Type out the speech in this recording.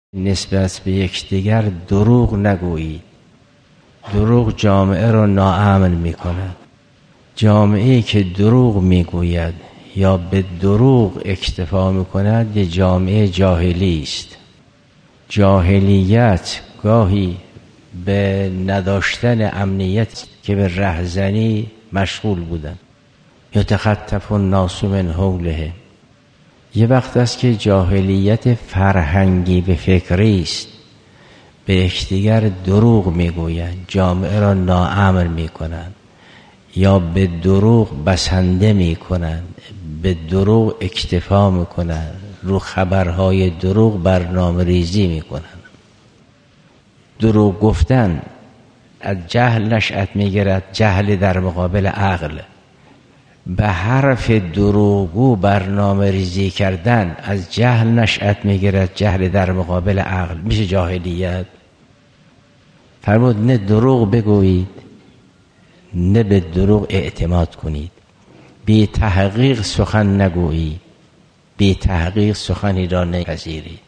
نسبت به یکدیگر دروغ نگویید. دروغ جامعه را ناامن می کند. جامعه‌ای که دروغ میگوید یا به دروغ اکتفا می کند یه جامعه جاهلی است. جاهلیت گاهی به نداشتن امنیت که به رهزنی مشغول بودن. یتخطف الناس من حوله. یه وقت است که جاهلیت فرهنگی به فکری است، به یکدیگر دروغ میگویند، جامعه را ناامن میکنند یا به دروغ بسنده میکنند، به دروغ اکتفا میکنند، رو خبرهای دروغ برنامه ریزی میکنند. دروغ گفتن از جهل نشأت میگیرد، جهل در مقابل عقل. به حرف دروغگو برنامه ریزی کردن از جهل نشأت میگیرد، جهل در مقابل عقل. میشه جاهلیت. فرمود نه دروغ بگویید نه به دروغ اعتماد کنید. بی تحقیق سخن نگویید، بی تحقیق سخنی را نپذیرید.